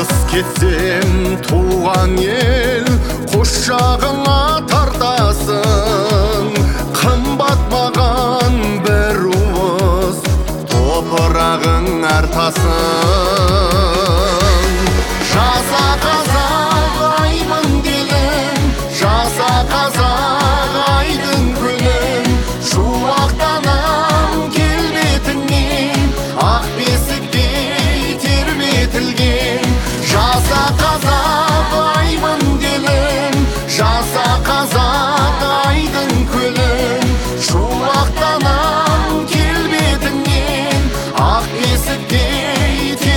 алыс кетсем туған ел, құшағыңа тартасың. Қымбат маған бір уыс топырағың артасың. Жаса қазақ аймын делім, жаса қазақ айдың күнім. Шуақтанам келбетіңнен, ақ бесіктей тербетілген. Жаса қазақ аймын делім, жаса қазақ айдың күнім. Шуақтанам келбетіңнен, ақ бесіктей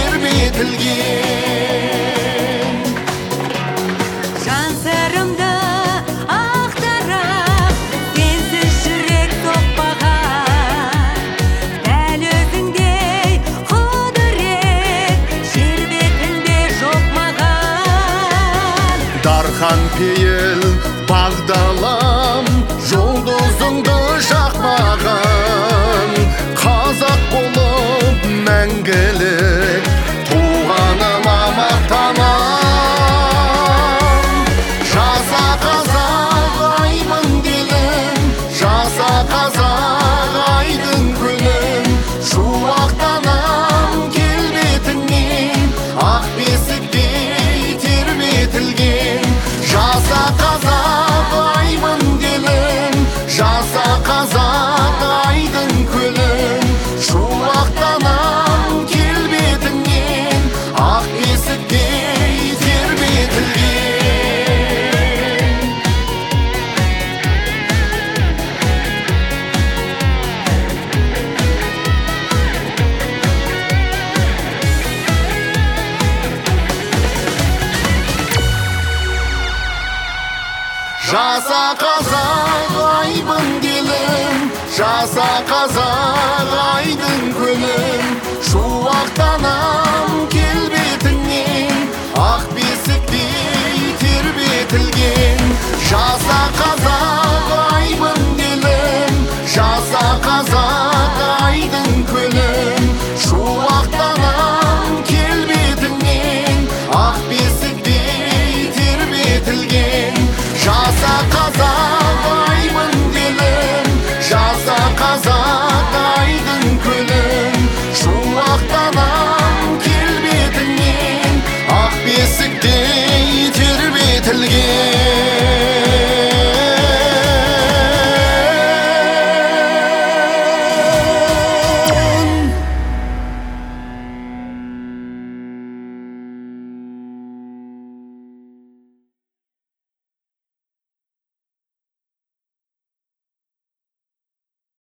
тербетілген. Жан сырымды ақтарам, сенсіз жүрек соқпаған. Дәл өзіңдей құдірет жер бетінде жоқ маған. Дархан пейіл бағдалам, жұлдызыңды жақпаған. Қазақ болып мәңгілік туғаныма мақтанам. Жаса қазақ аймын делім, жаса қазақ айдың күнім. Шуақтанам келбетіңнен, ақ бесіктей тербетілген. Жаса қазақ аймын делім, жаса қазақ айдың күнім. Шуақтанам келбетіңнен, ақ бесіктей тербетілген. Жаса қазақ аймын делім, жаса қазақ айдың күнім. Шуақтанам